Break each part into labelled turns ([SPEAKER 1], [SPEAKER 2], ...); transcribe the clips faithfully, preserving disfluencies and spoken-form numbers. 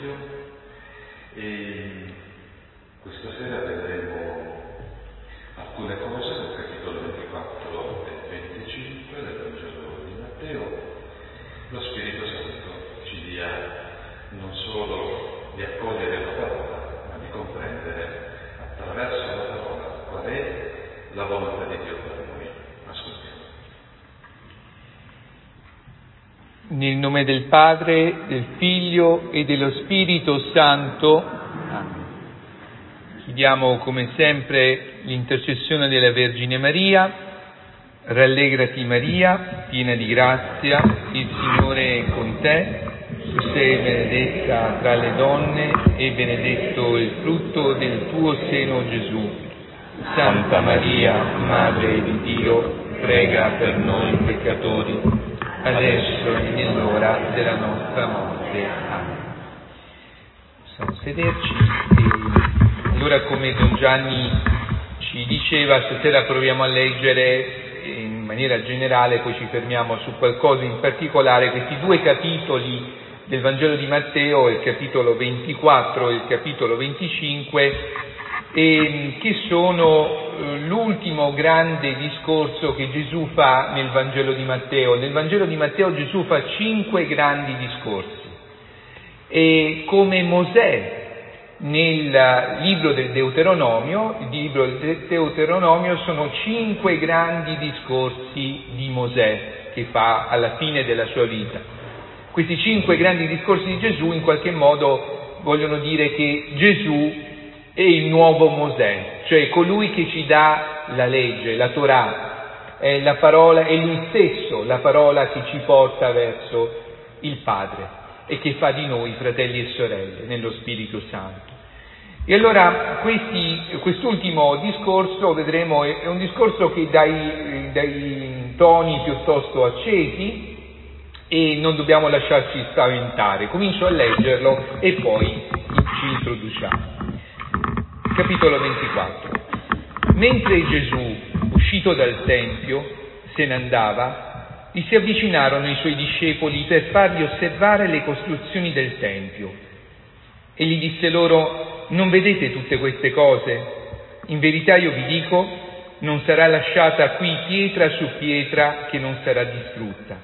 [SPEAKER 1] Dio e questa sera vedremo alcune cose dal capitolo ventiquattro e venticinque del Vangelo di Matteo. Lo Spirito Santo ci dia non solo di accogliere la parola, ma di comprendere attraverso la parola qual è la volontà di Dio per noi. Ascoltiamo.
[SPEAKER 2] Nel nome del Padre, del Figlio e dello Spirito Santo. Amen. Chiediamo come sempre l'intercessione della Vergine Maria. Rallegrati Maria, piena di grazia, il Signore è con te. Tu sei benedetta tra le donne e benedetto il frutto del tuo seno, Gesù. Santa Maria, Madre di Dio, prega per noi peccatori, adesso e nell'ora della nostra morte. Amen. Possiamo sederci. E allora, come Don Gianni ci diceva, stasera proviamo a leggere in maniera generale, poi ci fermiamo su qualcosa in particolare, questi due capitoli del Vangelo di Matteo, il capitolo ventiquattro e il capitolo venticinque, e che sono l'ultimo grande discorso che Gesù fa nel Vangelo di Matteo. Nel Vangelo di Matteo Gesù fa cinque grandi discorsi e come Mosè nel libro del Deuteronomio, il libro del Deuteronomio sono cinque grandi discorsi di Mosè che fa alla fine della sua vita. Questi cinque grandi discorsi di Gesù in qualche modo vogliono dire che Gesù è il nuovo Mosè, cioè colui che ci dà la legge, la Torah, è la parola, è lui stesso la parola che ci porta verso il Padre e che fa di noi fratelli e sorelle nello Spirito Santo. E allora questi, quest'ultimo discorso, vedremo, è un discorso che dai, dai toni piuttosto accesi e non dobbiamo lasciarci spaventare. Comincio a leggerlo e poi ci introduciamo. Capitolo ventiquattro. Mentre Gesù, uscito dal Tempio, se ne andava, gli si avvicinarono i suoi discepoli per fargli osservare le costruzioni del Tempio. E gli disse loro: non vedete tutte queste cose? In verità io vi dico, non sarà lasciata qui pietra su pietra che non sarà distrutta.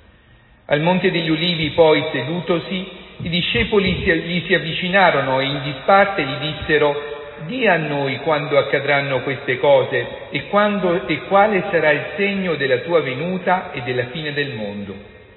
[SPEAKER 2] Al Monte degli Ulivi poi, sedutosi, i discepoli gli si avvicinarono e in disparte gli dissero: di a noi quando accadranno queste cose e, quando, e quale sarà il segno della tua venuta e della fine del mondo.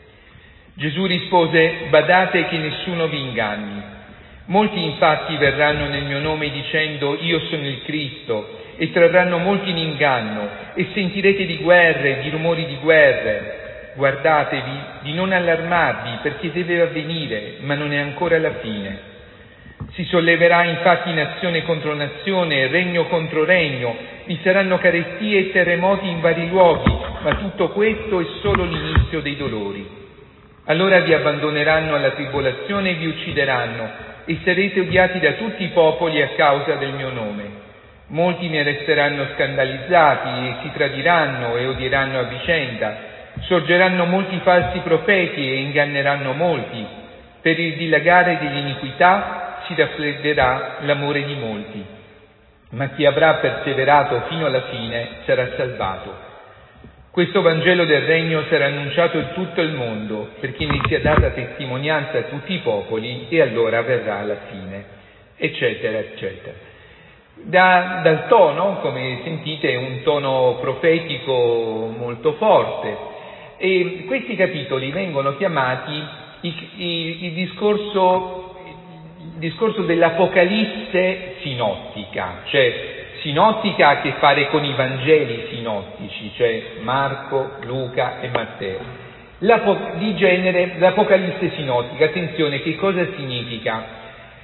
[SPEAKER 2] Gesù rispose: badate che nessuno vi inganni. Molti infatti verranno nel mio nome dicendo io sono il Cristo e trarranno molti in inganno e sentirete di guerre, di rumori di guerre. Guardatevi di non allarmarvi perché deve avvenire, ma non è ancora la fine. Si solleverà infatti nazione contro nazione, regno contro regno, vi saranno carestie e terremoti in vari luoghi, ma tutto questo è solo l'inizio dei dolori. Allora vi abbandoneranno alla tribolazione e vi uccideranno, e sarete odiati da tutti i popoli a causa del mio nome. Molti ne resteranno scandalizzati e si tradiranno e odieranno a vicenda. Sorgeranno molti falsi profeti e inganneranno molti. Per il dilagare dell'iniquità si raffredderà l'amore di molti. Ma chi avrà perseverato fino alla fine sarà salvato. Questo Vangelo del Regno sarà annunciato in tutto il mondo, perché ne sia data testimonianza a tutti i popoli, e allora verrà la fine, eccetera, eccetera. Da, dal tono, come sentite, è un tono profetico molto forte, e questi capitoli vengono chiamati il, il, il discorso, il discorso dell'Apocalisse sinottica, cioè sinottica ha a che fare con i Vangeli sinottici, cioè Marco, Luca e Matteo. L'apo, di genere l'Apocalisse sinottica, attenzione, che cosa significa?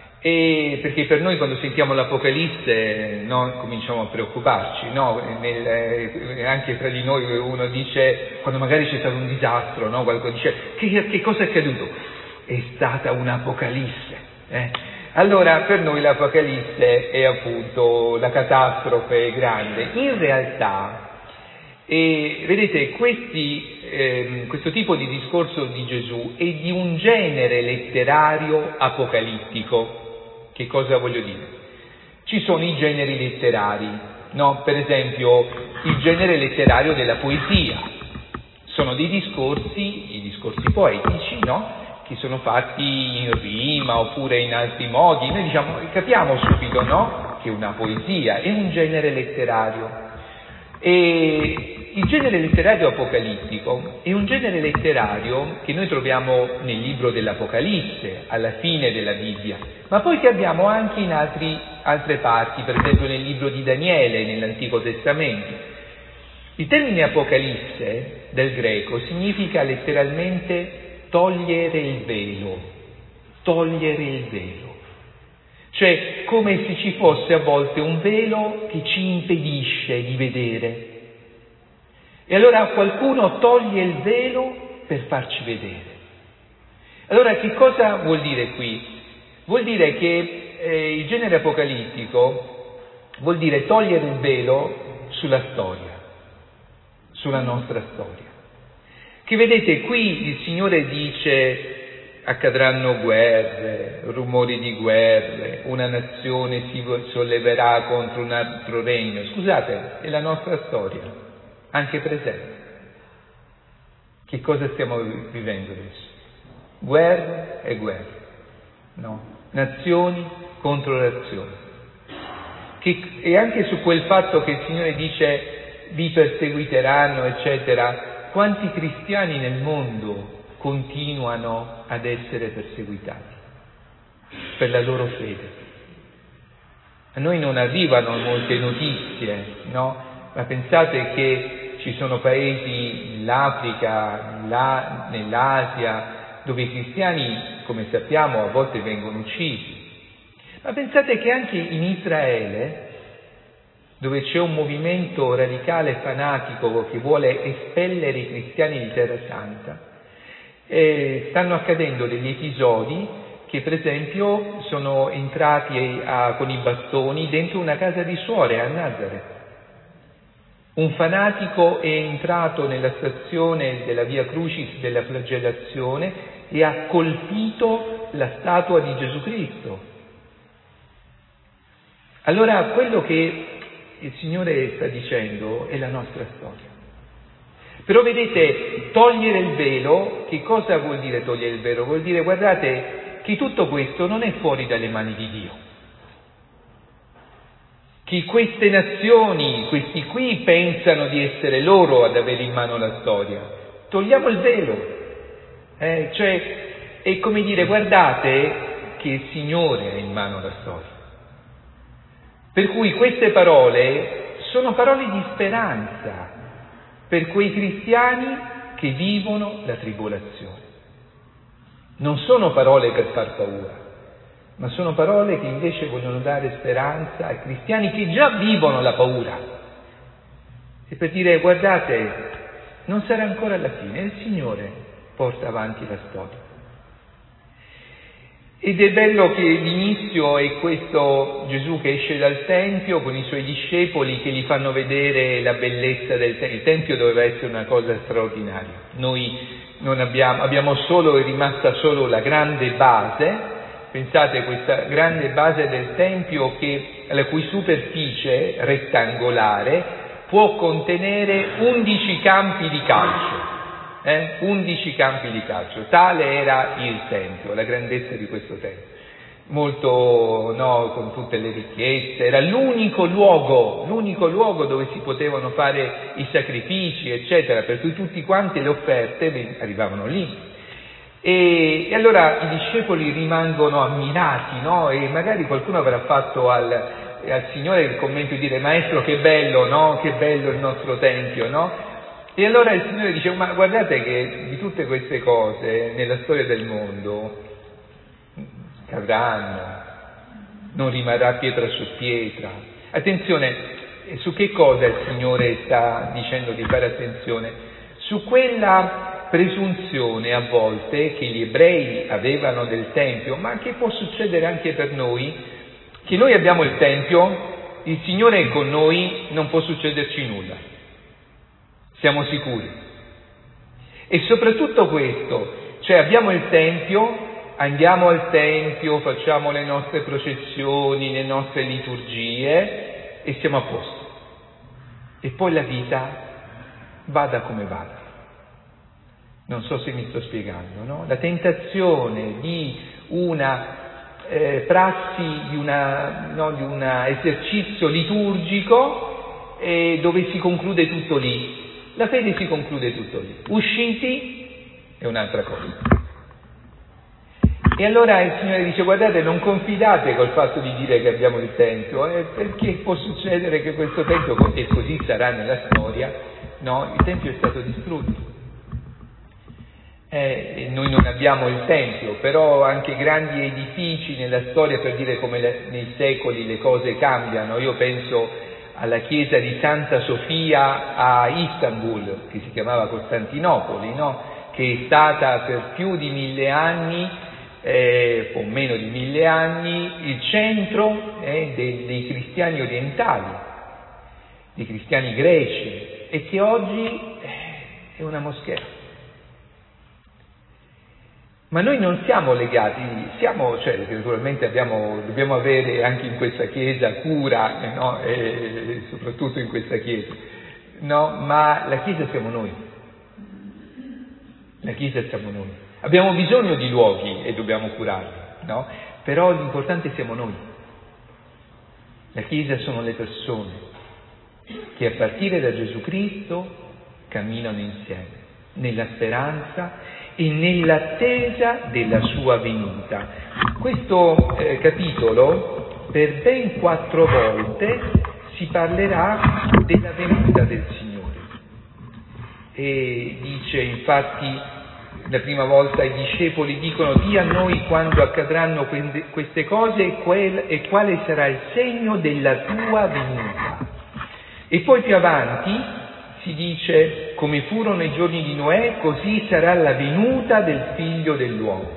[SPEAKER 2] E perché per noi quando sentiamo l'Apocalisse no, cominciamo a preoccuparci, no? Nel, eh, anche tra di noi uno dice, quando magari c'è stato un disastro, no? Qualcuno dice, che, che cosa è accaduto? È stata un'Apocalisse, eh? Allora per noi l'Apocalisse è appunto la catastrofe grande. In realtà E vedete, questi, eh, questo tipo di discorso di Gesù è di un genere letterario apocalittico. Che cosa voglio dire? Ci sono i generi letterari, no? Per esempio il genere letterario della poesia. Sono dei discorsi, i discorsi poetici, no? Che sono fatti in rima oppure in altri modi. Noi diciamo, capiamo subito, no? Che una poesia è un genere letterario. E il genere letterario apocalittico è un genere letterario che noi troviamo nel libro dell'Apocalisse, alla fine della Bibbia, ma poi che abbiamo anche in altri, altre parti, per esempio nel libro di Daniele, nell'Antico Testamento. Il termine Apocalisse del greco significa letteralmente togliere il velo, togliere il velo. Cioè, come se ci fosse a volte un velo che ci impedisce di vedere. E allora qualcuno toglie il velo per farci vedere. Allora, che cosa vuol dire qui? Vuol dire che eh, il genere apocalittico vuol dire togliere il velo sulla storia, sulla nostra storia. Che vedete, qui il Signore dice: accadranno guerre, rumori di guerre, una nazione si solleverà contro un altro regno. Scusate, è la nostra storia, anche presente. Che cosa stiamo vivendo adesso? Guerre e guerre, no? Nazioni contro nazioni. Che, e anche su quel fatto che il Signore dice vi perseguiteranno, eccetera, quanti cristiani nel mondo continuano ad essere perseguitati per la loro fede. A noi non arrivano molte notizie, no? Ma pensate che ci sono paesi nell'Africa, là, nell'Asia, dove i cristiani, come sappiamo, a volte vengono uccisi. Ma pensate che anche in Israele, dove c'è un movimento radicale fanatico che vuole espellere i cristiani di Terra Santa, Eh, stanno accadendo degli episodi che per esempio sono entrati a, con i bastoni dentro una casa di suore a Nazareth. Un fanatico è entrato nella stazione della Via Crucis della flagellazione e ha colpito la statua di Gesù Cristo. Allora quello che il Signore sta dicendo è la nostra storia. Però vedete, togliere il velo, che cosa vuol dire togliere il velo? Vuol dire, guardate, che tutto questo non è fuori dalle mani di Dio. Che queste nazioni, questi qui, pensano di essere loro ad avere in mano la storia. Togliamo il velo. Eh, cioè, è come dire, guardate che il Signore ha in mano la storia. Per cui queste parole sono parole di speranza per quei cristiani che vivono la tribolazione. Non sono parole per far paura, ma sono parole che invece vogliono dare speranza ai cristiani che già vivono la paura. E per dire, guardate, non sarà ancora la fine, il Signore porta avanti la storia. Ed è bello che l'inizio è questo Gesù che esce dal Tempio con i suoi discepoli che gli fanno vedere la bellezza del Tempio. Il Tempio doveva essere una cosa straordinaria. Noi non abbiamo, abbiamo solo, è rimasta solo la grande base. Pensate, questa grande base del Tempio che, la cui superficie rettangolare può contenere undici campi di calcio. Eh? undici campi di calcio, tale era il Tempio, la grandezza di questo Tempio, molto, no, con tutte le ricchezze, era l'unico luogo, l'unico luogo dove si potevano fare i sacrifici, eccetera, per cui tutti quanti le offerte arrivavano lì. E, e allora i discepoli rimangono ammirati, no? E magari qualcuno avrà fatto al, al Signore il commento di dire: maestro, che bello, no? Che bello il nostro Tempio, no? E allora il Signore dice: ma guardate che di tutte queste cose nella storia del mondo cadranno, non rimarrà pietra su pietra. Attenzione, su che cosa il Signore sta dicendo di fare attenzione? Su quella presunzione a volte che gli ebrei avevano del Tempio, ma che può succedere anche per noi, che noi abbiamo il Tempio, il Signore è con noi, non può succederci nulla. siamo sicuri. E soprattutto questo, cioè abbiamo il Tempio, andiamo al Tempio, facciamo le nostre processioni, le nostre liturgie e siamo a posto. E poi la vita vada come vada. Non so se mi sto spiegando, no? La tentazione di una eh, prassi, di una, no, di un esercizio liturgico eh, dove si conclude tutto lì. La fede si conclude tutto lì. Usciti è un'altra cosa. E allora il Signore dice: guardate, non confidate col fatto di dire che abbiamo il Tempio, eh, perché può succedere che questo Tempio, e così sarà nella storia, no? Il Tempio è stato distrutto. Eh, noi non abbiamo il Tempio, però anche grandi edifici nella storia, per dire come le, nei secoli le cose cambiano. Io penso alla chiesa di Santa Sofia a Istanbul, che si chiamava Costantinopoli, no? Che è stata per più di mille anni, eh, o meno di mille anni, il centro eh, dei, dei cristiani orientali, dei cristiani greci, e che oggi eh, è una moschea. Ma noi non siamo legati, siamo, cioè naturalmente abbiamo, dobbiamo avere anche in questa Chiesa cura, no? E soprattutto in questa Chiesa, no? Ma la Chiesa siamo noi, la Chiesa siamo noi. Abbiamo bisogno di luoghi e dobbiamo curarli, no? Però l'importante siamo noi. La Chiesa sono le persone che a partire da Gesù Cristo camminano insieme, nella speranza e nell'attesa della sua venuta. Questo eh, capitolo per ben quattro volte si parlerà della venuta del Signore. E dice infatti la prima volta i discepoli dicono: di a noi quando accadranno queste cose e, quel, e quale sarà il segno della tua venuta. E poi più avanti si dice: come furono i giorni di Noè, così sarà la venuta del figlio dell'uomo.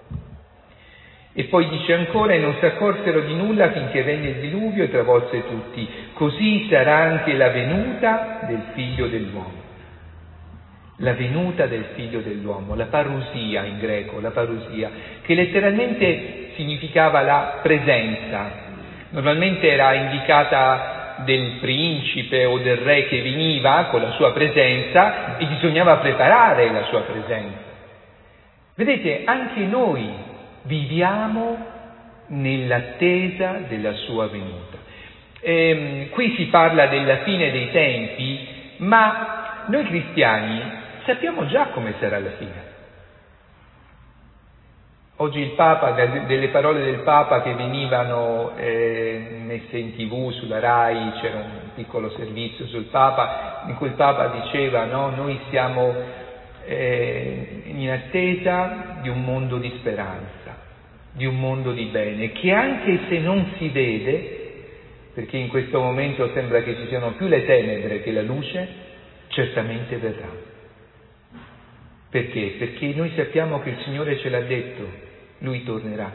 [SPEAKER 2] E poi dice ancora: e non si accorsero di nulla finché venne il diluvio e travolse tutti. Così sarà anche la venuta del figlio dell'uomo. La venuta del figlio dell'uomo, la parousia in greco, la parousia, che letteralmente significava la presenza. Normalmente era indicata del principe o del re che veniva con la sua presenza e bisognava preparare la sua presenza. Vedete, anche noi viviamo nell'attesa della sua venuta. Ehm, qui si parla della fine dei tempi, ma noi cristiani sappiamo già come sarà la fine. Oggi il Papa, delle parole del Papa che venivano eh, messe in tv sulla Rai, c'era un piccolo servizio sul Papa, in cui il Papa diceva: no, noi siamo eh, in attesa di un mondo di speranza, di un mondo di bene, che anche se non si vede, perché in questo momento sembra che ci siano più le tenebre che la luce, certamente verrà. Perché? Perché noi sappiamo che il Signore ce l'ha detto. Lui tornerà.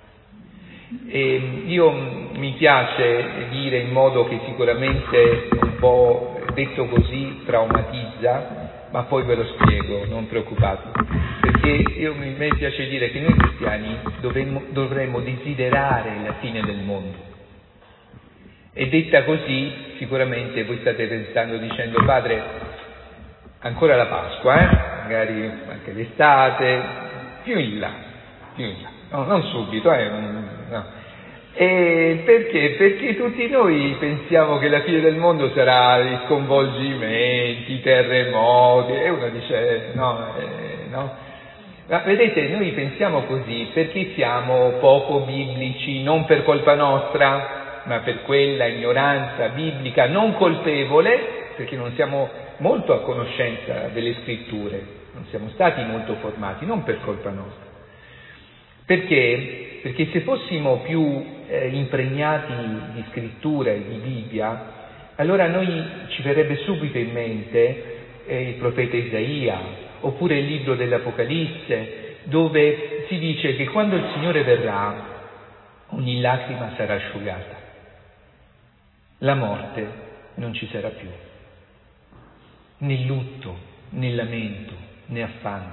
[SPEAKER 2] E io mi piace dire in modo che sicuramente un po' detto così traumatizza, ma poi ve lo spiego, non preoccupate, perché io, mi piace dire che noi cristiani dovremmo, dovremmo desiderare la fine del mondo. E detta così, sicuramente voi state pensando, dicendo: padre, ancora la Pasqua, eh? Magari anche l'estate, più in là. No, non subito, eh, no. E perché? Perché tutti noi pensiamo che la fine del mondo sarà gli sconvolgimenti, i terremoti, e uno dice no, eh, no. Ma vedete, noi pensiamo così perché siamo poco biblici, non per colpa nostra, ma per quella ignoranza biblica non colpevole, perché non siamo molto a conoscenza delle scritture, non siamo stati molto formati, non per colpa nostra. Perché? Perché se fossimo più eh, impregnati di scrittura e di Bibbia, allora a noi ci verrebbe subito in mente eh, il profeta Isaia, oppure il libro dell'Apocalisse, dove si dice che quando il Signore verrà, ogni lacrima sarà asciugata, la morte non ci sarà più. né lutto, né lamento, né affanno.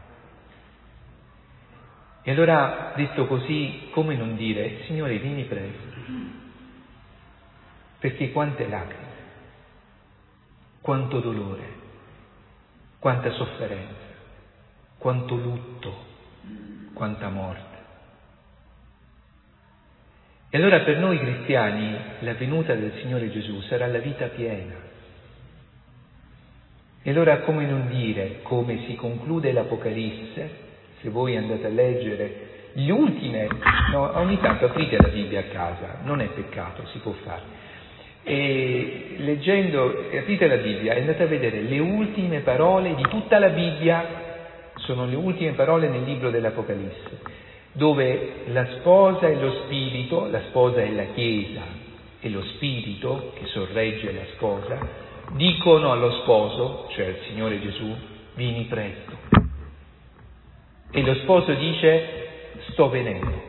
[SPEAKER 2] E allora, detto così, come non dire, Signore, vieni presto, perché quante lacrime, quanto dolore, quanta sofferenza, quanto lutto, quanta morte. E allora per noi cristiani la venuta del Signore Gesù sarà la vita piena. E allora come non dire, come si conclude l'Apocalisse, se voi andate a leggere le ultime, no, ogni tanto aprite la Bibbia a casa, non è peccato, si può fare. E leggendo, aprite la Bibbia e andate a vedere le ultime parole di tutta la Bibbia, sono le ultime parole nel libro dell'Apocalisse, dove la sposa e lo spirito, la sposa è la Chiesa e lo spirito che sorregge la sposa, dicono allo sposo, cioè al Signore Gesù, vieni presto. E lo sposo dice, sto venendo.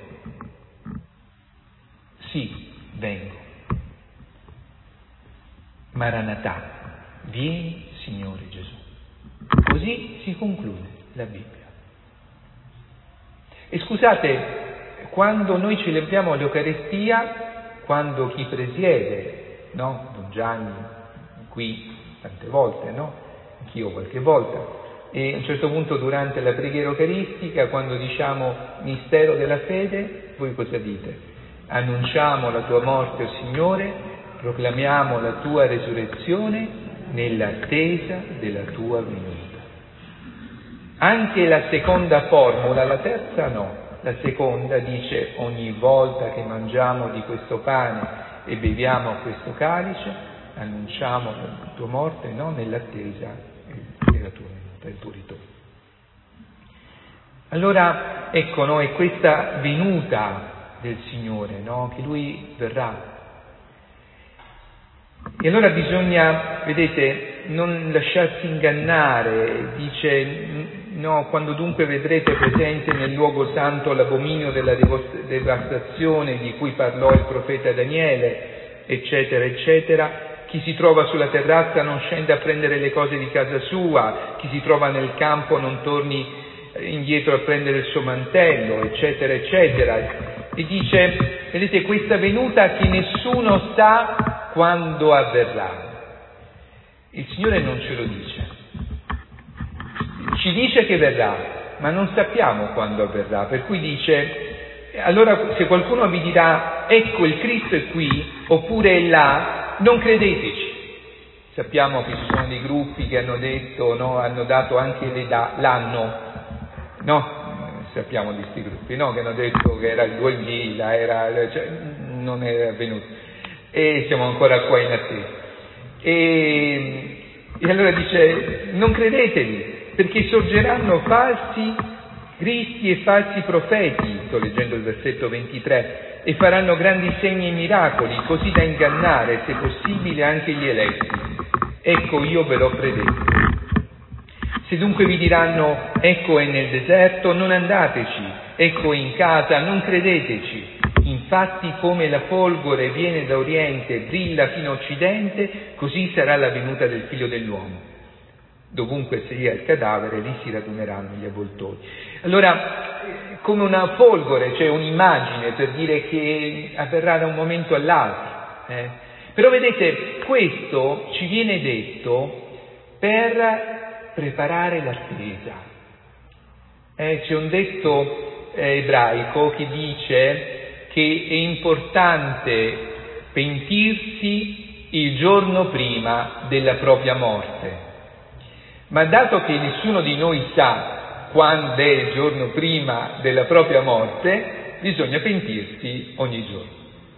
[SPEAKER 2] Sì, vengo. Maranatà, vieni Signore Gesù. Così si conclude la Bibbia. E scusate, quando noi celebriamo l'Eucaristia, quando chi presiede, no? Don Gianni, qui tante volte, no? Anch'io qualche volta, e a un certo punto durante la preghiera eucaristica, quando diciamo mistero della fede, voi cosa dite? Annunciamo la tua morte, o Signore, proclamiamo la tua resurrezione nell'attesa della tua venuta. Anche la seconda formula, la terza no, la seconda dice ogni volta che mangiamo di questo pane e beviamo questo calice, annunciamo la tua morte, no, nell'attesa della tua venuta, del tuo ritorno. Allora, ecco, no, è questa venuta del Signore, no, che Lui verrà. E allora bisogna, vedete, non lasciarsi ingannare, dice, no, quando dunque vedrete presente nel luogo santo l'abominio della devastazione di cui parlò il profeta Daniele, eccetera, eccetera, chi si trova sulla terrazza non scende a prendere le cose di casa sua, chi si trova nel campo non torni indietro a prendere il suo mantello, eccetera, eccetera. E dice, vedete, questa venuta che nessuno sa quando avverrà. Il Signore non ce lo dice. Ci dice che verrà, ma non sappiamo quando avverrà. Per cui dice, allora se qualcuno vi dirà, ecco il Cristo è qui, oppure è là, non credeteci. Sappiamo che ci sono dei gruppi che hanno detto, no, hanno dato anche le da, l'anno, no? Sappiamo di questi gruppi, no? Che hanno detto che era il duemila, era, cioè, non era avvenuto. E siamo ancora qua in attesa. E, e allora dice, non credetevi, perché sorgeranno falsi cristi e falsi profeti, sto leggendo il versetto ventitré, e faranno grandi segni e miracoli, così da ingannare, se possibile, anche gli eletti. Ecco, io ve l'ho predetto. Se dunque vi diranno, ecco è nel deserto, non andateci, ecco è in casa, non credeteci. Infatti come la folgore viene da oriente e brilla fino a occidente, così sarà la venuta del Figlio dell'uomo. Dovunque sia il cadavere, lì si raduneranno gli avvoltoi. Allora, come una folgore, cioè un'immagine per dire che avverrà da un momento all'altro. Eh? Però vedete, questo ci viene detto per preparare l'attesa. Eh, c'è un detto eh, ebraico che dice che è importante pentirsi il giorno prima della propria morte. Ma dato che nessuno di noi sa quando è il giorno prima della propria morte, bisogna pentirsi ogni giorno.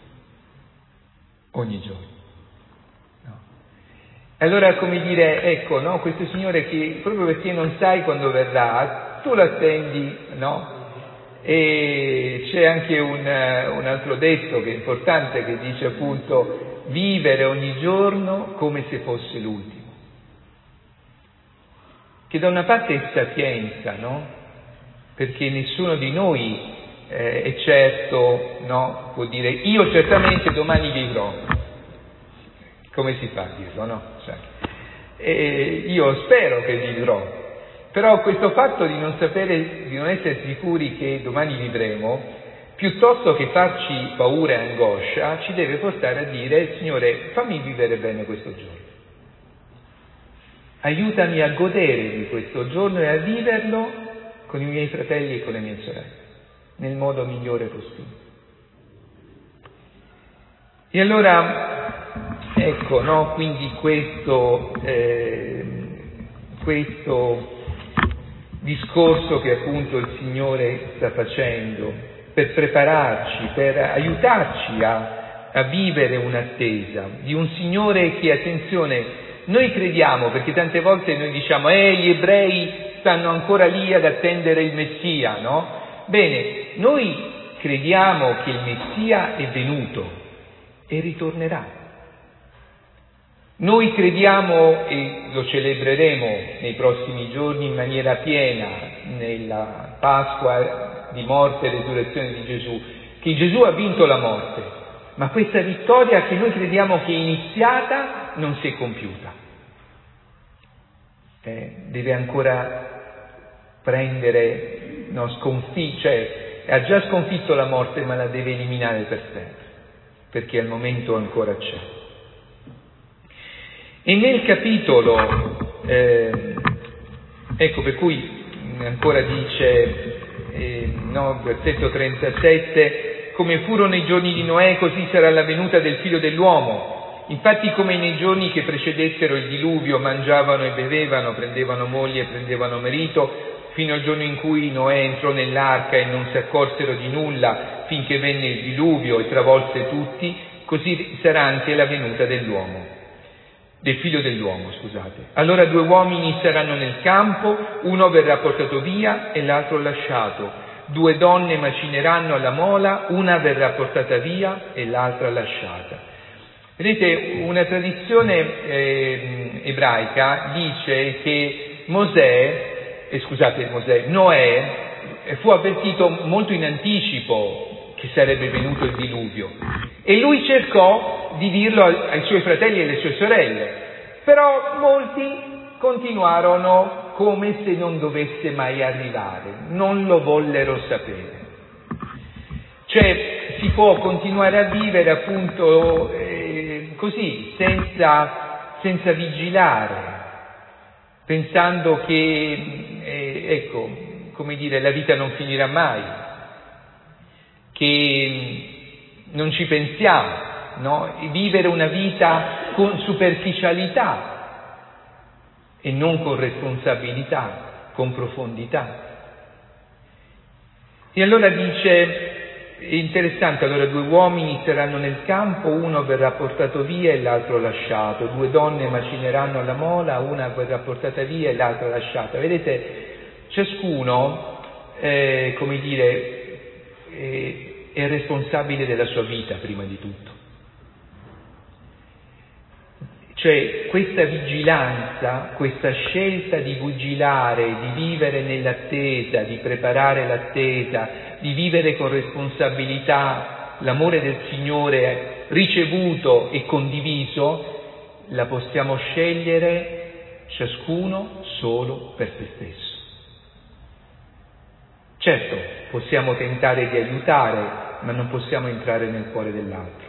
[SPEAKER 2] Ogni giorno. No. Allora, come dire, ecco, no, questo Signore che proprio perché non sai quando verrà, tu l'attendi, no? E c'è anche un, un altro detto che è importante, che dice appunto vivere ogni giorno come se fosse l'ultimo. Che da una parte è sapienza, no? Perché nessuno di noi eh, è certo, no? Può dire io certamente domani vivrò. Come si fa a dirlo, no? Cioè, E io spero che vivrò, però questo fatto di non sapere, di non essere sicuri che domani vivremo, piuttosto che farci paura e angoscia, ci deve portare a dire: Signore, fammi vivere bene questo giorno. Aiutami a godere di questo giorno e a viverlo con i miei fratelli e con le mie sorelle, nel modo migliore possibile. E allora, ecco, no, quindi questo, eh, questo discorso che appunto il Signore sta facendo per prepararci, per aiutarci a, a vivere un'attesa di un Signore che, attenzione, noi crediamo, perché tante volte noi diciamo eh gli ebrei stanno ancora lì ad attendere il Messia, no? Bene, noi crediamo che il Messia è venuto e ritornerà. Noi crediamo, e lo celebreremo nei prossimi giorni in maniera piena, nella Pasqua di morte e resurrezione di Gesù, che Gesù ha vinto la morte, ma questa vittoria che noi crediamo che è iniziata non si è compiuta. Eh, deve ancora prendere, no, sconfiggere, cioè ha già sconfitto la morte, ma la deve eliminare per sempre, perché al momento ancora c'è. E nel capitolo, eh, ecco per cui ancora dice, eh, no, versetto trentasette, come furono i giorni di Noè, così sarà la venuta del Figlio dell'uomo. Infatti, come nei giorni che precedettero il diluvio, mangiavano e bevevano, prendevano moglie e prendevano marito, fino al giorno in cui Noè entrò nell'arca e non si accorsero di nulla, finché venne il diluvio e travolse tutti, così sarà anche la venuta dell'uomo, del Figlio dell'uomo, scusate. Allora due uomini saranno nel campo, uno verrà portato via e l'altro lasciato. Due donne macineranno alla mola, una verrà portata via e l'altra lasciata. Vedete, una tradizione eh, ebraica dice che Mosè, eh, scusate, Mosè, Noè eh, fu avvertito molto in anticipo che sarebbe venuto il diluvio e lui cercò di dirlo ai, ai suoi fratelli e alle sue sorelle, però molti continuarono come se non dovesse mai arrivare, non lo vollero sapere. Cioè si può continuare a vivere appunto eh, così, senza, senza vigilare, pensando che, eh, ecco, come dire, la vita non finirà mai, che non ci pensiamo, no? Vivere una vita con superficialità e non con responsabilità, con profondità. E allora dice, è interessante, allora due uomini saranno nel campo, uno verrà portato via e l'altro lasciato, due donne macineranno alla mola, una verrà portata via e l'altra lasciata. Vedete, ciascuno, eh, come dire, eh, è responsabile della sua vita prima di tutto. Cioè questa vigilanza, questa scelta di vigilare, di vivere nell'attesa, di preparare l'attesa, di vivere con responsabilità l'amore del Signore ricevuto e condiviso, la possiamo scegliere ciascuno solo per se stesso. Certo, possiamo tentare di aiutare, ma non possiamo entrare nel cuore dell'altro.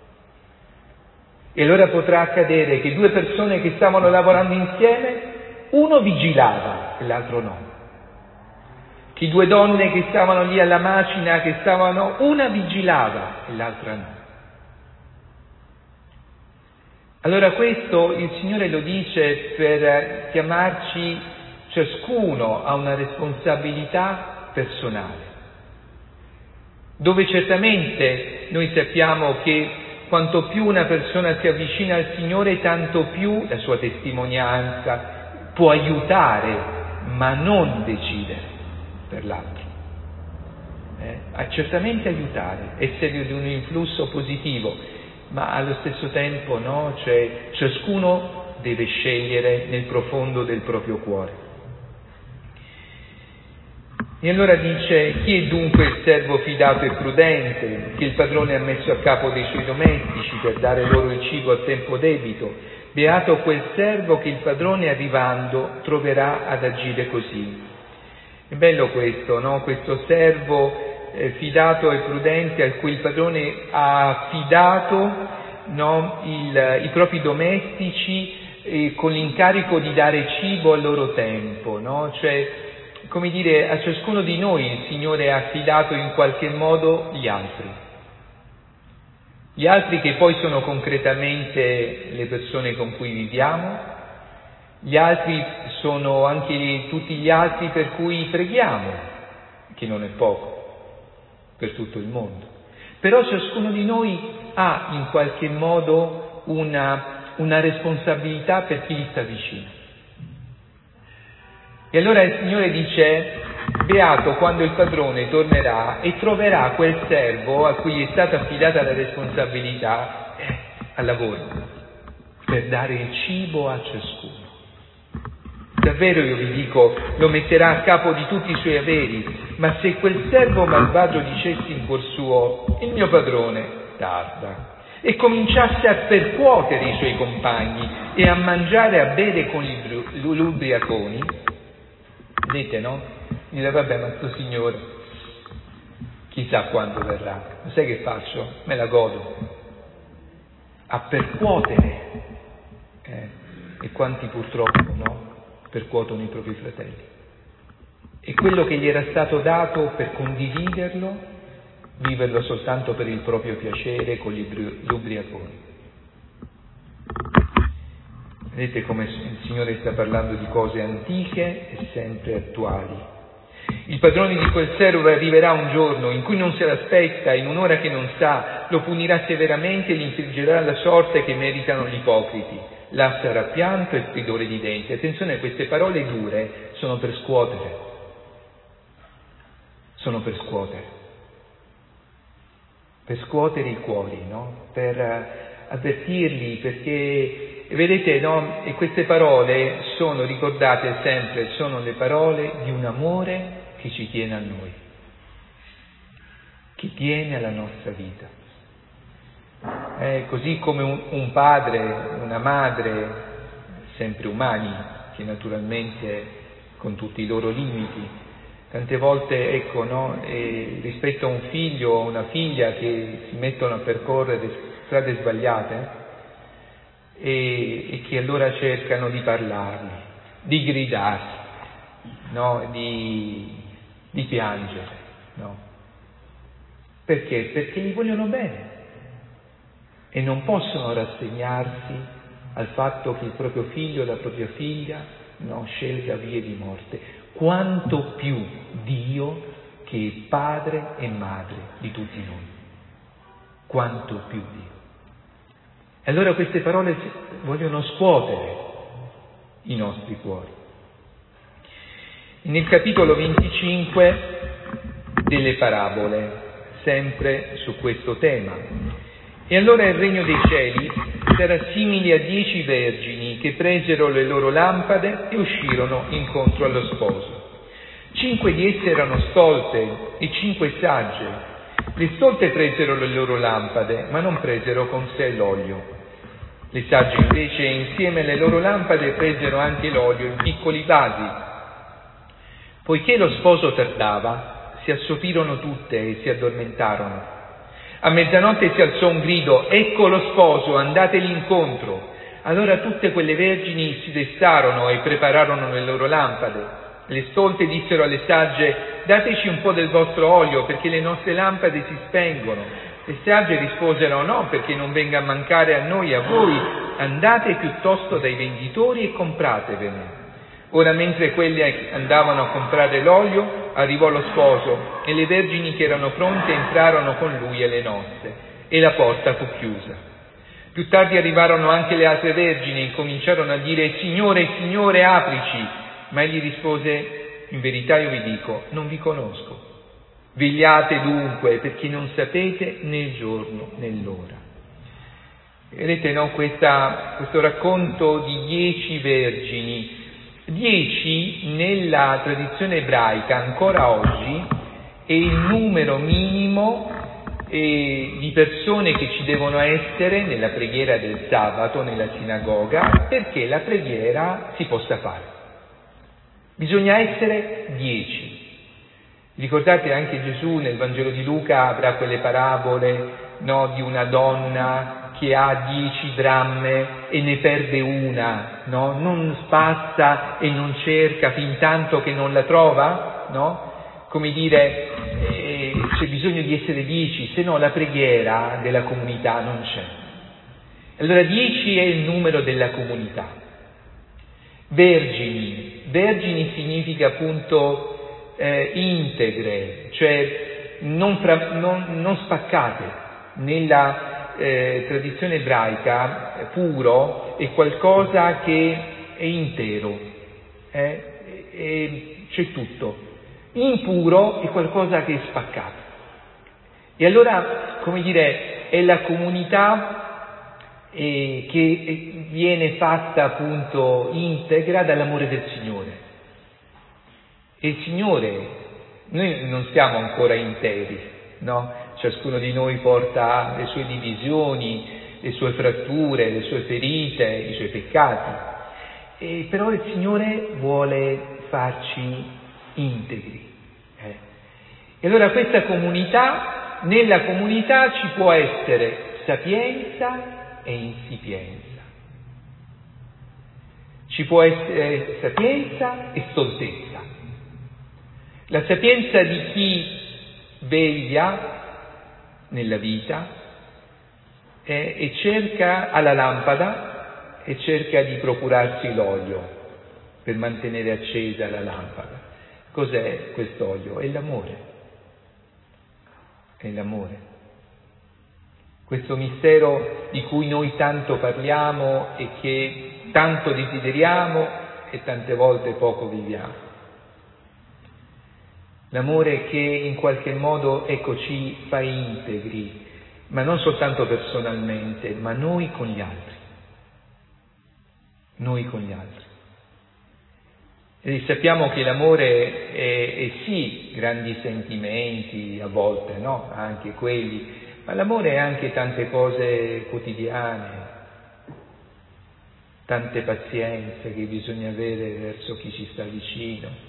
[SPEAKER 2] E allora potrà accadere che due persone che stavano lavorando insieme, uno vigilava e l'altro no. Che due donne che stavano lì alla macina, che stavano, una vigilava e l'altra no. Allora questo il Signore lo dice per chiamarci ciascuno a una responsabilità personale, dove certamente noi sappiamo che quanto più una persona si avvicina al Signore, tanto più la sua testimonianza può aiutare, ma non decidere per l'altro. Eh, a certamente aiutare, essere di un influsso positivo, ma allo stesso tempo no, cioè ciascuno deve scegliere nel profondo del proprio cuore. E allora dice, chi è dunque il servo fidato e prudente, che il padrone ha messo a capo dei suoi domestici per dare loro il cibo a tempo debito? Beato quel servo che il padrone arrivando troverà ad agire così. È bello questo, no? Questo servo eh, fidato e prudente al cui il padrone ha affidato, no? il, i propri domestici eh, con l'incarico di dare cibo al loro tempo, no? Cioè, come dire, a ciascuno di noi il Signore ha affidato in qualche modo gli altri. Gli altri che poi sono concretamente le persone con cui viviamo, gli altri sono anche tutti gli altri per cui preghiamo, che non è poco, per tutto il mondo. Però ciascuno di noi ha in qualche modo una, una responsabilità per chi gli sta vicino. E allora il Signore dice: beato quando il padrone tornerà e troverà quel servo a cui è stata affidata la responsabilità eh, al lavoro, per dare il cibo a ciascuno. Davvero io vi dico, lo metterà a capo di tutti i suoi averi, ma se quel servo malvagio dicesse in cuor suo: il mio padrone tarda, e cominciasse a percuotere i suoi compagni e a mangiare e a bere con gli ubriaconi, vedete, no? Dire: vabbè, ma sto signore chissà quando verrà, ma sai che faccio? Me la godo. A percuotere. Eh, e quanti purtroppo, no? Percuotono i propri fratelli. E quello che gli era stato dato per condividerlo, viverlo soltanto per il proprio piacere con gli ubriaconi. Vedete come il Signore sta parlando di cose antiche e sempre attuali. Il padrone di quel servo arriverà un giorno in cui non se l'aspetta, in un'ora che non sa, lo punirà severamente e gli infliggerà la sorte che meritano gli ipocriti. Là sarà pianto e stridore di denti. Attenzione, queste parole dure sono per scuotere. Sono per scuotere. Per scuotere i cuori, no? Per avvertirli, perché vedete, no? E queste parole sono, ricordate sempre, sono le parole di un amore che ci tiene a noi, che tiene alla nostra vita. Eh, così come un, un padre, una madre, sempre umani, che naturalmente con tutti i loro limiti, tante volte, ecco, no, eh, rispetto a un figlio o una figlia che si mettono a percorrere strade sbagliate e, e che allora cercano di parlargli, di gridarsi, no, di, di piangere, no? Perché? Perché gli vogliono bene. E non possono rassegnarsi al fatto che il proprio figlio o la propria figlia no, scelga vie di morte. Quanto più Dio che è padre e madre di tutti noi. Quanto più Dio. E allora queste parole vogliono scuotere i nostri cuori. Nel capitolo venticinque delle parabole, sempre su questo tema. E allora il regno dei cieli sarà simile a dieci vergini che presero le loro lampade e uscirono incontro allo sposo. Cinque di esse erano stolte e cinque sagge. Le stolte presero le loro lampade, ma non presero con sé l'olio. Le sagge invece, insieme alle loro lampade, presero anche l'olio in piccoli vasi. Poiché lo sposo tardava, si assopirono tutte e si addormentarono. A mezzanotte si alzò un grido: ecco lo sposo, andategli incontro. Allora tutte quelle vergini si destarono e prepararono le loro lampade. Le stolte dissero alle sagge: dateci un po' del vostro olio, perché le nostre lampade si spengono. Le sagge risposero: no, perché non venga a mancare a noi e a voi. Andate piuttosto dai venditori e compratevene. Ora, mentre quelle andavano a comprare l'olio, arrivò lo sposo e le vergini che erano pronte entrarono con lui alle nozze e la porta fu chiusa. Più tardi arrivarono anche le altre vergini e cominciarono a dire: Signore, Signore, aprici! Ma egli rispose: in verità io vi dico, non vi conosco. Vegliate dunque, perché non sapete né il giorno né l'ora. Vedete, no, questa, questo racconto di dieci vergini. Dieci nella tradizione ebraica ancora oggi è il numero minimo e di persone che ci devono essere nella preghiera del sabato, nella sinagoga, perché la preghiera si possa fare. Bisogna essere dieci. Ricordate anche Gesù nel Vangelo di Luca avrà quelle parabole, no, di una donna che ha dieci dramme e ne perde una, no? Non spazza e non cerca fin tanto che non la trova, no? Come dire, eh, c'è bisogno di essere dieci, se no la preghiera della comunità non c'è. Allora dieci è il numero della comunità. Vergini, vergini significa appunto Eh, integre, cioè non, fra, non, non spaccate. Nella eh, tradizione ebraica eh, puro è qualcosa che è intero, eh, e c'è tutto. Impuro è qualcosa che è spaccato. E allora, come dire, è la comunità eh, che viene fatta appunto integra dall'amore del Signore. E il Signore, noi non siamo ancora interi, no? Ciascuno di noi porta le sue divisioni, le sue fratture, le sue ferite, i suoi peccati. E però il Signore vuole farci integri. Eh. E allora questa comunità, nella comunità ci può essere sapienza e insipienza. Ci può essere sapienza e stoltezza. La sapienza di chi veglia nella vita eh, e cerca alla lampada e cerca di procurarsi l'olio per mantenere accesa la lampada. Cos'è quest'olio? È l'amore. È l'amore. Questo mistero di cui noi tanto parliamo e che tanto desideriamo e tante volte poco viviamo. L'amore che in qualche modo, ecco, ci fa integri, ma non soltanto personalmente, ma noi con gli altri. Noi con gli altri. E sappiamo che l'amore è, è sì grandi sentimenti, a volte, no? Anche quelli, ma l'amore è anche tante cose quotidiane, tante pazienze che bisogna avere verso chi ci sta vicino.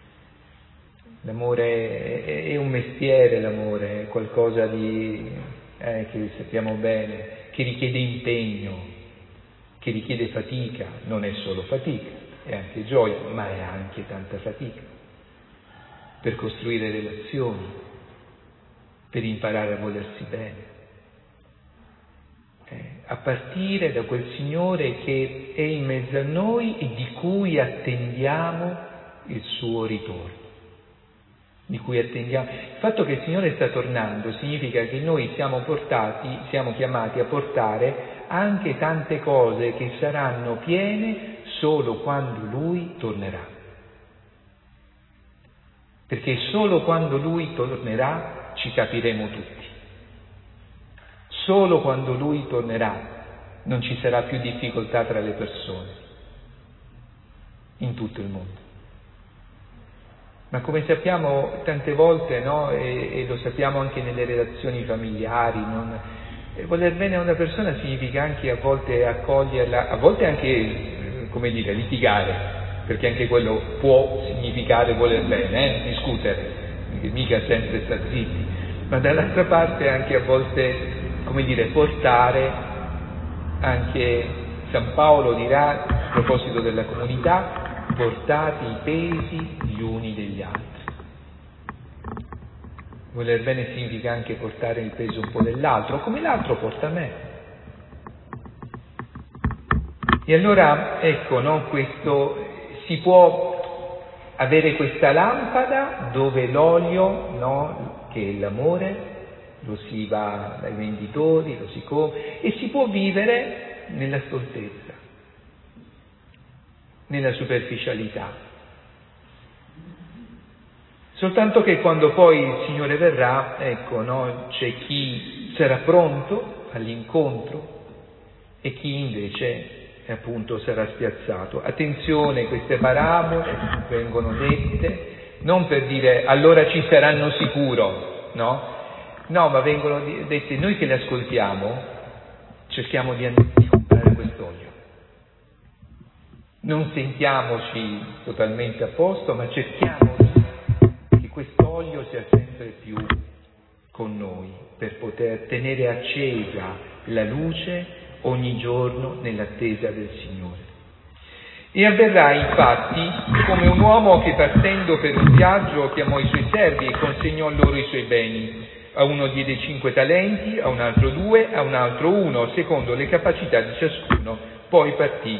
[SPEAKER 2] L'amore è un mestiere, l'amore è qualcosa di, eh, che sappiamo bene, che richiede impegno, che richiede fatica, non è solo fatica, è anche gioia, ma è anche tanta fatica, per costruire relazioni, per imparare a volersi bene, eh, a partire da quel Signore che è in mezzo a noi e di cui attendiamo il suo ritorno. Di cui attendiamo. Il fatto che il Signore sta tornando significa che noi siamo portati, siamo chiamati a portare anche tante cose che saranno piene solo quando Lui tornerà. Perché solo quando Lui tornerà ci capiremo tutti. Solo quando Lui tornerà non ci sarà più difficoltà tra le persone in tutto il mondo. Ma come sappiamo tante volte, no, e, e lo sappiamo anche nelle relazioni familiari, non, eh, voler bene a una persona significa anche a volte accoglierla, a volte anche, eh, come dire, litigare, perché anche quello può significare voler bene, eh, discutere, perché mica sempre sta zitti, ma dall'altra parte anche a volte, come dire, portare, anche San Paolo dirà, a proposito della comunità, portate i pesi gli uni degli altri. Voler bene significa anche portare il peso un po' dell'altro, come l'altro porta me. E allora, ecco, no, questo si può avere questa lampada dove l'olio, no, che è l'amore, lo si va dai venditori, lo si compra, e si può vivere nella stoltezza, nella superficialità. Soltanto che quando poi il Signore verrà, ecco, no, c'è chi sarà pronto all'incontro e chi invece appunto sarà spiazzato. Attenzione, queste parabole vengono dette non per dire allora ci saranno sicuro, no? no, ma vengono dette, noi che le ascoltiamo, cerchiamo di, di comprare quest'olio. Non sentiamoci totalmente a posto, ma cerchiamo che quest'olio sia sempre più con noi, per poter tenere accesa la luce ogni giorno nell'attesa del Signore. E avverrà infatti come un uomo che partendo per un viaggio chiamò i suoi servi e consegnò loro i suoi beni. A uno diede cinque talenti, a un altro due, a un altro uno, secondo le capacità di ciascuno. Poi partì.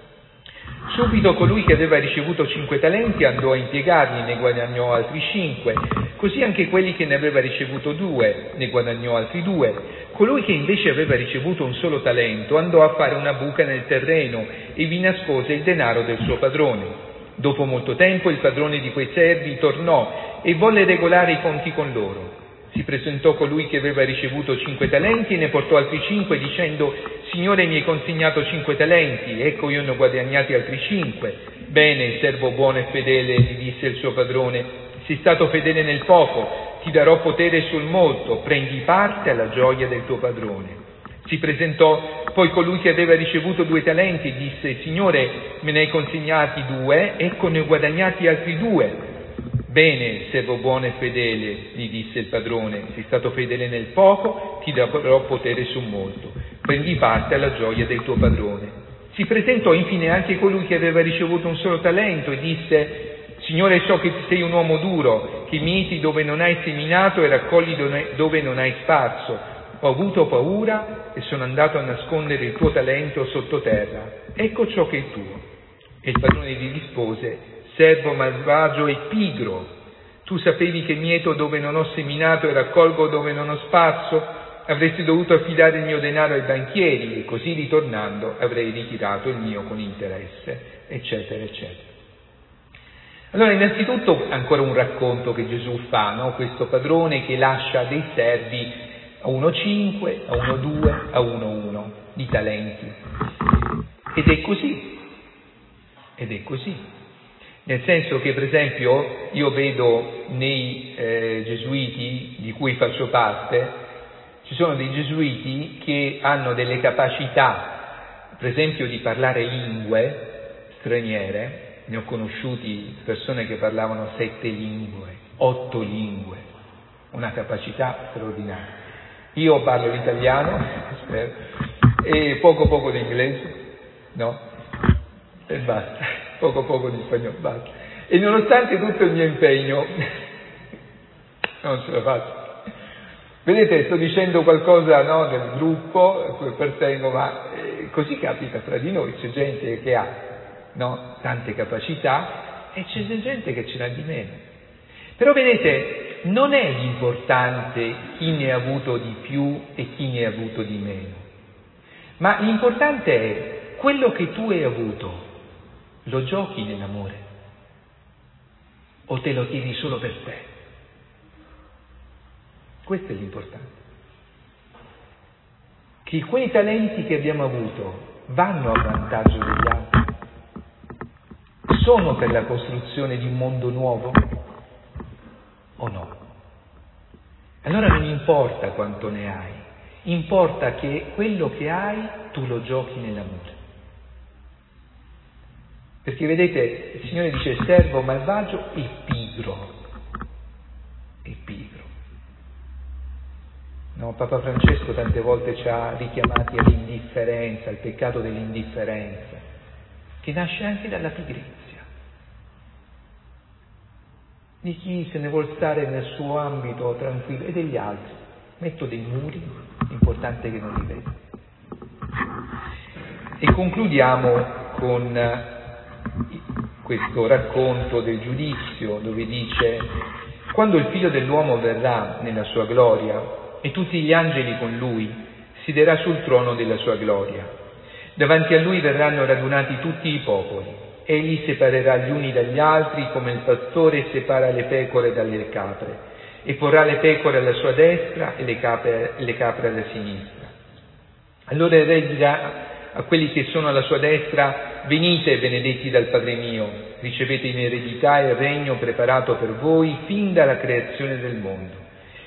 [SPEAKER 2] Subito colui che aveva ricevuto cinque talenti andò a impiegarli, ne guadagnò altri cinque. Così anche quelli che ne aveva ricevuto due, ne guadagnò altri due. Colui che invece aveva ricevuto un solo talento andò a fare una buca nel terreno e vi nascose il denaro del suo padrone. Dopo molto tempo il padrone di quei servi tornò e volle regolare i conti con loro. Si presentò colui che aveva ricevuto cinque talenti e ne portò altri cinque, dicendo: Signore, mi hai consegnato cinque talenti, ecco io ne ho guadagnati altri cinque. Bene, servo buono e fedele, gli disse il suo padrone, sei stato fedele nel poco, ti darò potere sul molto, prendi parte alla gioia del tuo padrone. Si presentò poi colui che aveva ricevuto due talenti e disse: Signore, me ne hai consegnati due, ecco ne ho guadagnati altri due. Bene, servo buono e fedele, gli disse il padrone, sei stato fedele nel poco, ti darò potere su molto. Prendi parte alla gioia del tuo padrone. Si presentò infine anche colui che aveva ricevuto un solo talento e disse: Signore, so che sei un uomo duro, che mieti dove non hai seminato e raccogli dove non hai sparso. Ho avuto paura e sono andato a nascondere il tuo talento sottoterra. Ecco ciò che è tuo. E il padrone gli rispose: servo malvagio e pigro, tu sapevi che mieto dove non ho seminato e raccolgo dove non ho sparso? Avresti dovuto affidare il mio denaro ai banchieri e così ritornando avrei ritirato il mio con interesse, eccetera, eccetera. Allora, innanzitutto ancora un racconto che Gesù fa, no? Questo padrone che lascia dei servi, a uno cinque, a uno due, a uno uno di talenti. Ed è così, ed è così. Nel senso che, per esempio, io vedo nei eh, gesuiti di cui faccio parte, ci sono dei gesuiti che hanno delle capacità, per esempio, di parlare lingue straniere. Ne ho conosciuti persone che parlavano sette lingue, otto lingue, una capacità straordinaria. Io parlo l'italiano, spero, e poco poco di inglese, no? E basta, poco poco di spagnolo, basta. E nonostante tutto il mio impegno, non ce la faccio. Vedete, sto dicendo qualcosa, no, del gruppo a cui appartengo, ma eh, così capita fra di noi, c'è gente che ha, no, tante capacità e c'è gente che ce n'ha di meno. Però vedete, non è l'importante chi ne ha avuto di più e chi ne ha avuto di meno, ma l'importante è quello che tu hai avuto, lo giochi nell'amore o te lo tieni solo per te? Questo è l'importante. Che quei talenti che abbiamo avuto vanno a vantaggio degli altri, sono per la costruzione di un mondo nuovo o no? Allora non importa quanto ne hai, importa che quello che hai tu lo giochi nell'amore. Perché vedete, il Signore dice servo malvagio e pigro, e pigro. No, Papa Francesco tante volte ci ha richiamati all'indifferenza, al peccato dell'indifferenza, che nasce anche dalla pigrizia. Di chi se ne vuol stare nel suo ambito tranquillo e degli altri. Metto dei muri, importante che non li veda. E concludiamo con questo racconto del giudizio, dove dice: quando il Figlio dell'uomo verrà nella sua gloria e tutti gli angeli con lui, siederà sul trono della sua gloria. Davanti a lui verranno radunati tutti i popoli. Egli separerà gli uni dagli altri come il pastore separa le pecore dalle capre, e porrà le pecore alla sua destra e le capre, le capre alla sinistra. Allora il Re dirà a quelli che sono alla sua destra: venite, benedetti dal Padre mio, ricevete in eredità il regno preparato per voi fin dalla creazione del mondo.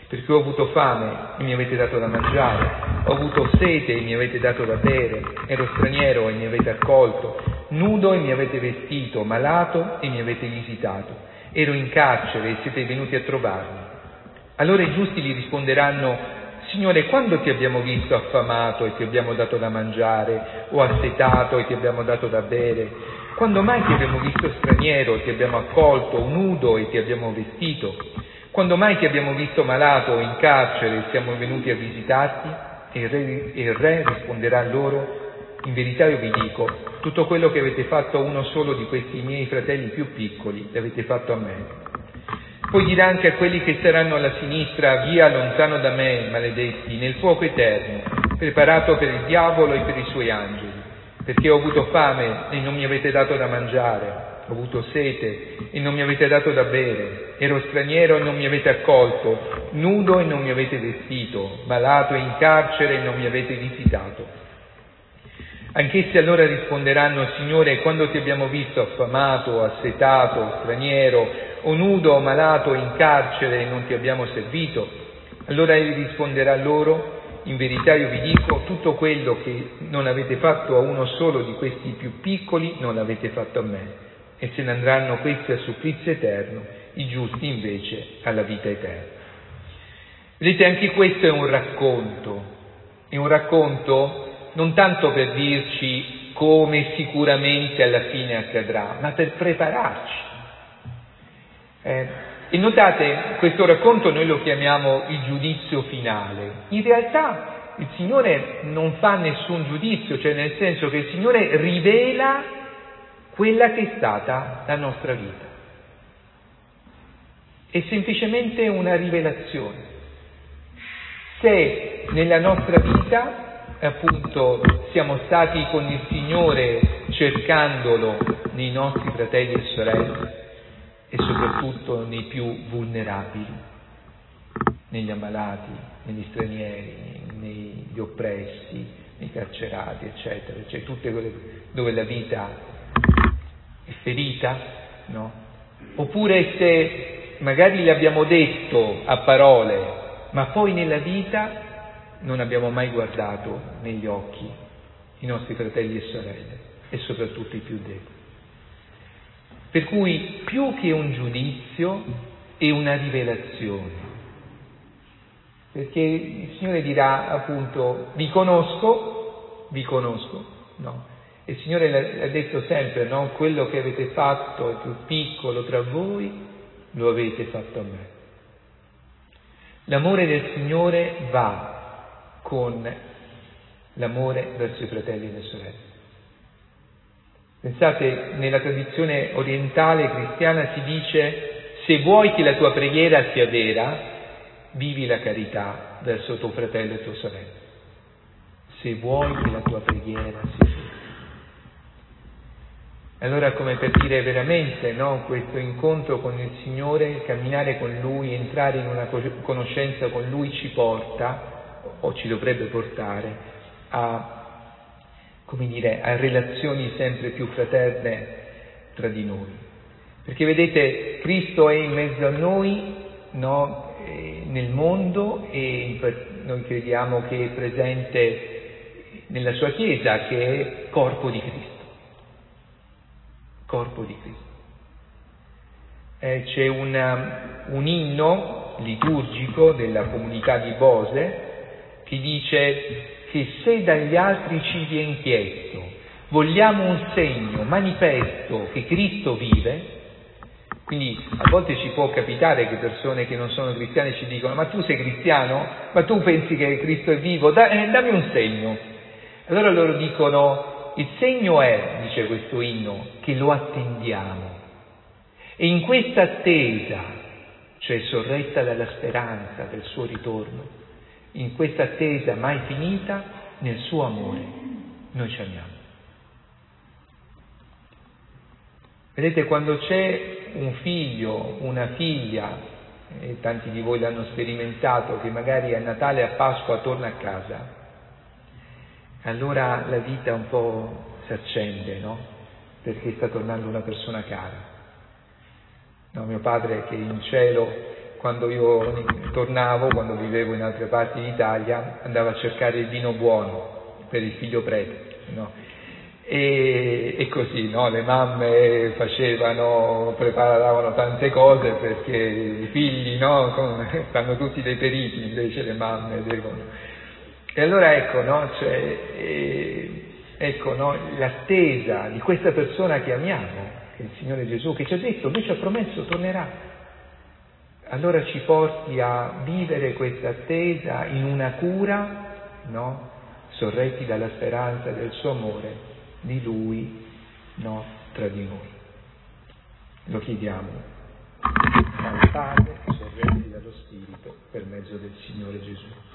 [SPEAKER 2] perché ho avuto fame e mi avete dato da mangiare, ho avuto sete e mi avete dato da bere, ero straniero e mi avete accolto, nudo e mi avete vestito, malato e mi avete visitato, ero in carcere e siete venuti a trovarmi. Allora i giusti gli risponderanno: Signore, quando ti abbiamo visto affamato e ti abbiamo dato da mangiare, o assetato e ti abbiamo dato da bere? Quando mai ti abbiamo visto straniero e ti abbiamo accolto, o nudo e ti abbiamo vestito? Quando mai ti abbiamo visto malato o in carcere e siamo venuti a visitarti? E il re, e il re risponderà loro: in verità io vi dico, tutto quello che avete fatto a uno solo di questi miei fratelli più piccoli, l'avete fatto a me. Poi dirà anche a quelli che saranno alla sinistra: via lontano da me, maledetti, nel fuoco eterno, preparato per il diavolo e per i suoi angeli, perché ho avuto fame e non mi avete dato da mangiare, ho avuto sete e non mi avete dato da bere, ero straniero e non mi avete accolto, nudo e non mi avete vestito, malato e in carcere e non mi avete visitato. Anch'essi allora risponderanno: Signore, quando ti abbiamo visto affamato, assetato, straniero, o nudo o malato in carcere e non ti abbiamo servito? Allora egli risponderà loro: in verità io vi dico, tutto quello che non avete fatto a uno solo di questi più piccoli non l'avete fatto a me. E se ne andranno questi al supplizio eterno, i giusti invece alla vita eterna. Vedete, anche questo è un racconto, è un racconto non tanto per dirci come sicuramente alla fine accadrà, ma per prepararci. Eh, e notate, questo racconto noi lo chiamiamo il giudizio finale. In realtà il Signore non fa nessun giudizio, cioè nel senso che il Signore rivela quella che è stata la nostra vita. È semplicemente una rivelazione. Se nella nostra vita appunto siamo stati con il Signore cercandolo nei nostri fratelli e sorelle e soprattutto nei più vulnerabili, negli ammalati, negli stranieri, negli oppressi, nei carcerati, eccetera, cioè tutte quelle dove la vita è ferita, no? Oppure se magari l'abbiamo detto a parole, ma poi nella vita non abbiamo mai guardato negli occhi i nostri fratelli e sorelle e soprattutto i più deboli. Per cui più che un giudizio è una rivelazione, perché il Signore dirà appunto: vi conosco, vi conosco, no? E il Signore l'ha detto sempre, no? Quello che avete fatto il più piccolo tra voi lo avete fatto a me. L'amore del Signore va con l'amore verso i fratelli e le sorelle. Pensate, nella tradizione orientale cristiana si dice: se vuoi che la tua preghiera sia vera, vivi la carità verso tuo fratello e tua sorella. Se vuoi che la tua preghiera sia vera. Allora, come per dire veramente, no, questo incontro con il Signore, camminare con Lui, entrare in una conoscenza con Lui ci porta, o ci dovrebbe portare, a, come dire, a relazioni sempre più fraterne tra di noi. Perché vedete, Cristo è in mezzo a noi, no, nel mondo, e noi crediamo che è presente nella sua Chiesa, che è corpo di Cristo. Corpo di Cristo. Eh, c'è una, un inno liturgico della comunità di Bose che dice che se dagli altri ci viene chiesto, vogliamo un segno, manifesto che Cristo vive, quindi a volte ci può capitare che persone che non sono cristiane ci dicono: ma tu sei cristiano? Ma tu pensi che Cristo è vivo? Da, eh, dammi un segno. Allora loro dicono: il segno è, dice questo inno, che lo attendiamo. E in questa attesa, cioè sorretta dalla speranza del suo ritorno, in questa attesa mai finita, nel suo amore, noi ci amiamo. Vedete, quando c'è un figlio, una figlia, e tanti di voi l'hanno sperimentato, che magari a Natale e a Pasqua torna a casa, allora la vita un po' si accende, no? Perché sta tornando una persona cara. No, mio padre che è in cielo, quando io tornavo, quando vivevo in altre parti d'Italia, andavo a cercare il vino buono per il figlio prete, no? E, e così, no? Le mamme facevano, preparavano tante cose perché i figli, no? Fanno tutti dei periti, invece le mamme devono. E allora ecco, no? Cioè, eh, ecco, no? L'attesa di questa persona che amiamo, che è il Signore Gesù, che ci ha detto, lui ci ha promesso, tornerà. Allora ci porti a vivere questa attesa in una cura, no? Sorretti dalla speranza del suo amore, di Lui, no? Tra di noi. Lo chiediamo al Padre, sorretti dallo Spirito, per mezzo del Signore Gesù.